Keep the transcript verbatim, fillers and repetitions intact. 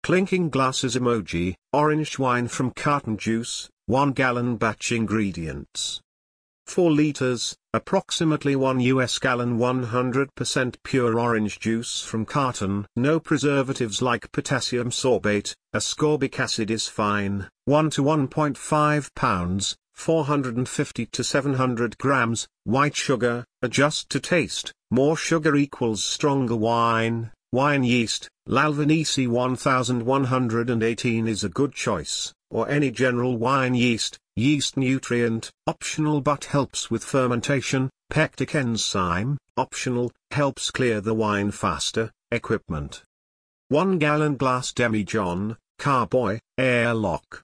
Clinking glasses emoji, orange wine from carton juice, one gallon batch ingredients. four liters, approximately one U S gallon one hundred percent pure orange juice from carton. No preservatives like potassium sorbate, ascorbic acid is fine, one to one point five pounds, four hundred fifty to seven hundred grams, white sugar, adjust to taste, more sugar equals stronger wine. Wine yeast, Lalvanese eleven eighteen is a good choice, or any general wine yeast. Yeast nutrient, optional but helps with fermentation. Pectic enzyme, optional, helps clear the wine faster. Equipment: one gallon glass demijohn, carboy, airlock.